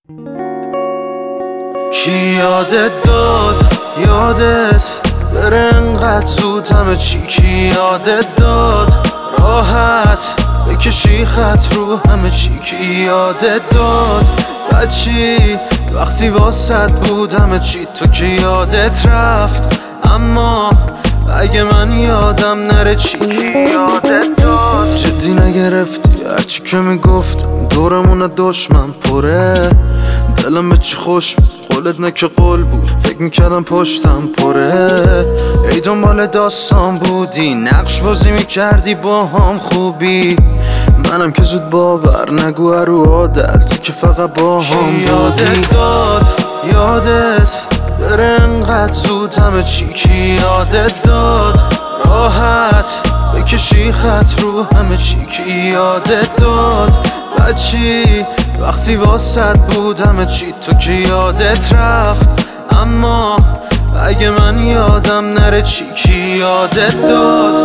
کی یادت داد یادت بره انقدر زود همه چی؟ کی یادت داد راحت بکشی خط رو همه چی؟ کی یادت داد بچی وقتی واسط بود همه چی؟ تو که یادت رفت اما اگه من یادم نره چی؟ کی یادت داد جدی نگرفتی هرچی که میگفتم دورمون دشمن پره دلم به چی خوش بود قولت نه که قول بود فکر میکردم پشتم پره ای دنبال داستان بودی نقش بازی میکردی با هم خوبی منم که زود باور نگو رو عادت تو که فقط با هم بودی یادت داد یادت بره انقدر زود همه چی؟ کی یادت داد راحت بکشی خط رو همه چی؟ کی یادت داد بچی وقتی واسط بود همه چی؟ تو که یادت رفت اما اگه من یادم نره چی؟ کی یادت داد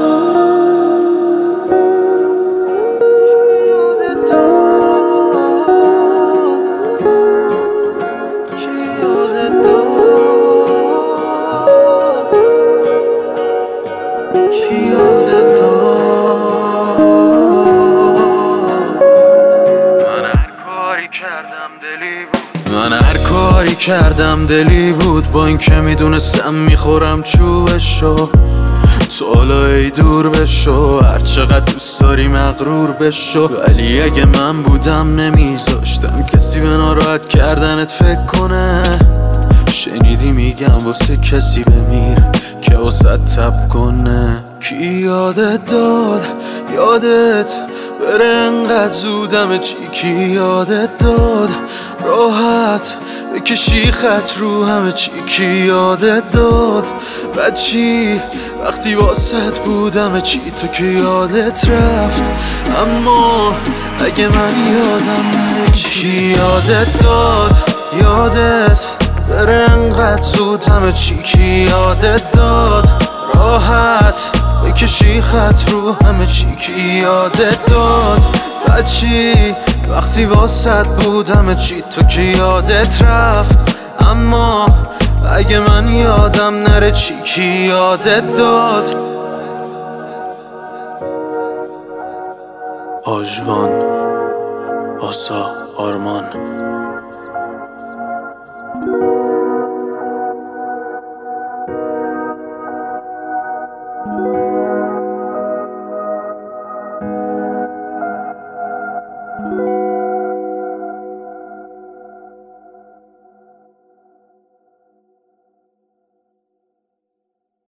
من هر کاری کردم دلی بود با این که میدونستم میخورم چوبشو تو حالا ای دور بشو هر چقدر دوست داری مغرور بشو ولی اگه من بودم نمیذاشتم کسی به ناراحت کردنت فکر کنه شنیدی میگم واسه کسی بمیر که واسه تب کنه کی یادت داد یادت بره انقدر زود همه چی؟ کی یادت داد راحت بکشی خط رو همه چی؟ کی یادت داد بچی وقتی واسط بود همه چی؟ تو که یادت رفت اما اگه من یادم نره چی؟ کی یادت داد یادت بره انقدر زود همه چی؟ کی یادت داد راحت بکشی خط رو همه چی؟ کی یادت داد بچی وقتی واسط بود همه چی؟ تو که یادت رفت اما اگه من یادم نره چی؟ کی یادت داد آژوان آسا آرمان